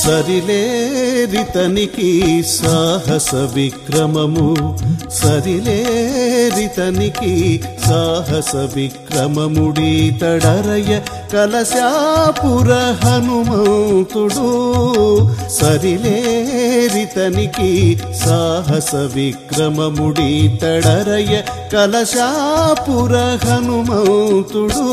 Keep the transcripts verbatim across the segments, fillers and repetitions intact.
సరిలేరితనికి సాహస విక్రమము సరిలేరితనికి సాహస విక్రమముడీతడరయ కలశాపుర హనుమంతుడు సరిలేరితనికి సాహస విక్రమముడీతడరయ కలశాపుర హనుమంతుడు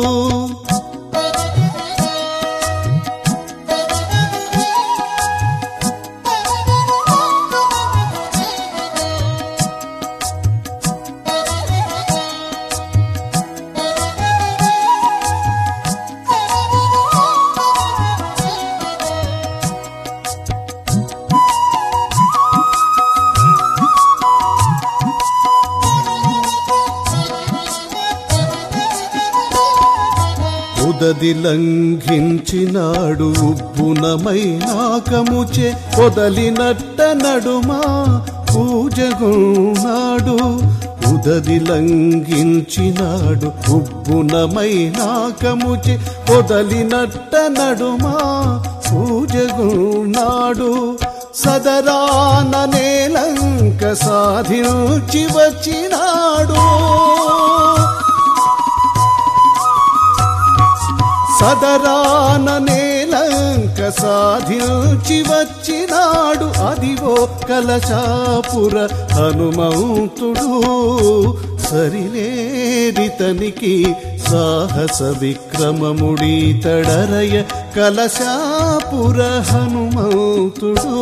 ఉదది లంఘించినాడు ఉబ్బునమైనాకముచే పొదలినట్ట నడుమా పూజగున్నాడు ఉదది లంఘించినాడు ఉబ్బునమైనాకముచే పొదలినట్ట నడుమా పూజగున్నాడు సదరాన నేలంక సాధించి వచ్చినాడు సదరాన నేలంక సాధించి వచ్చినాడు అదివో కలశాపుర హనుమంతుడు సరిలేరితనికి సాహస విక్రమముడీతడరయ కలశాపుర హనుమంతుడు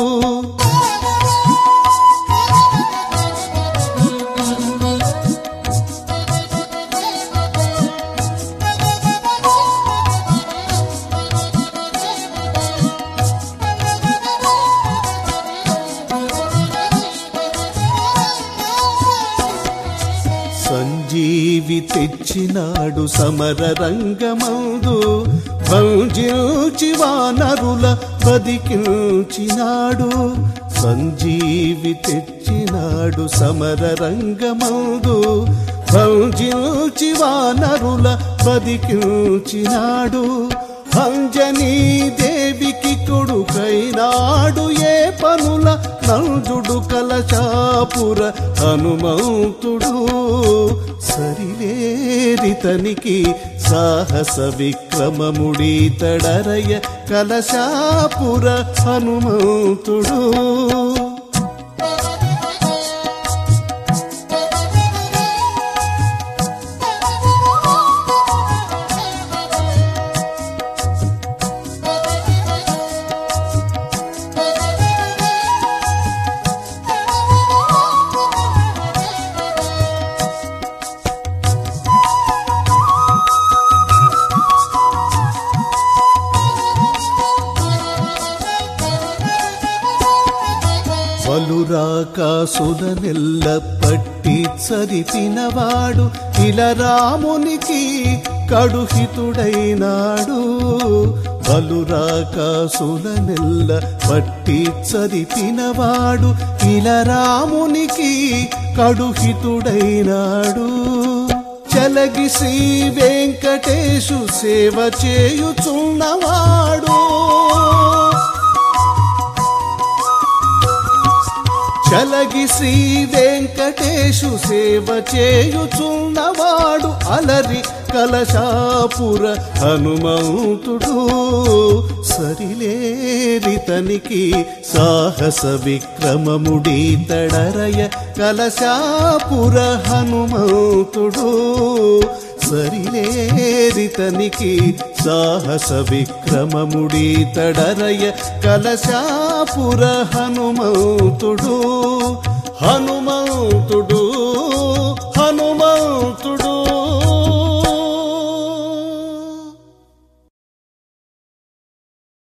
సంజీవి తెచ్చినాడు సమర రంగమందు భంజించి వానరుల బదికించినాడు సంజీవి తెచ్చినాడు సమర రంగమందు భంజించి వానరుల బదికించినాడు అంజనీ దేవికి కొడుకైనాడు ఏ పనుల నందుడు కలశాపుర హనుమంతుడు సరిలేరితనికి సాహస విక్రమముడీతడరయ కలశాపుర హనుమంతుడు బలురాకాసులనెల్ల పట్టి చరిపినవాడు ఇలా రామునికి కడుహితుడైనాడు బలురాకాసులనెల్ల పట్టి చరిపినవాడు ఇలా రామునికి కడుహితుడైనాడు చలగి శ్రీ వెంకటేశు సేవ చేయుచున్నవాడు చలగి శ్రీ వెంకటేశు సేవ చేయుచున్నవాడు అలరి కలశాపుర హనుమంతుడు సరిలేరితనికి సాహస విక్రమముడీతడరయ కలశాపుర హనుమంతుడు సరిలేరితనికి సాహస విక్రమముడీతడరయ కలశాపుర హనుమంతుడు హనుమంతుడు